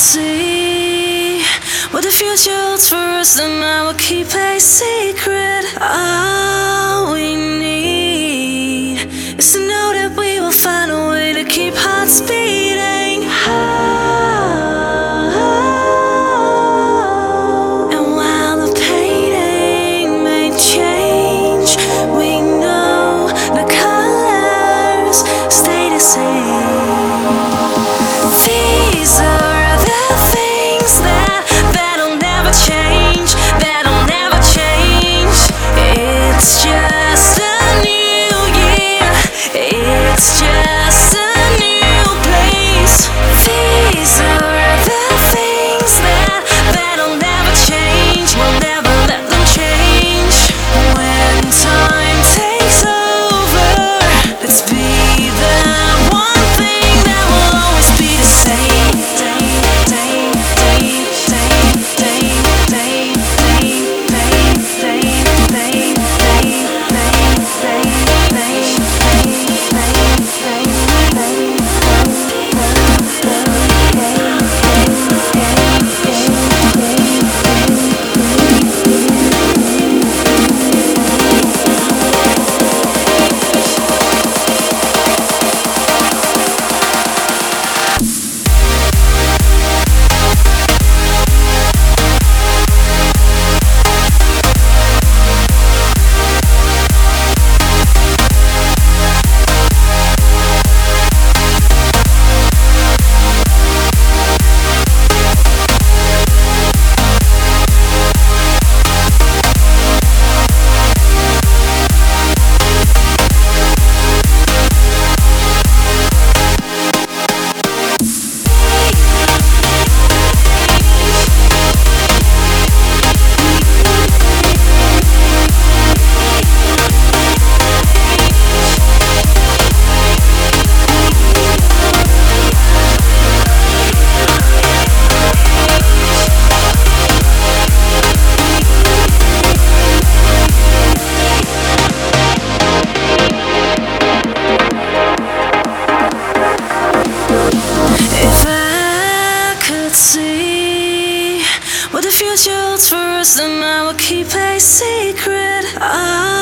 see what the future holds for us, then I will keep a secret. All we need is to know that we will find a way to keep hearts beating. And while the painting may change, we know the colors stay the same. These are the things that'll never change, that'll never change. It's just a new year, it's just a new place. These are the things that'll never change, we'll never let them change. When time takes over, let's be that one thing that will always be the same. See what the future holds for us, then I will keep a secret.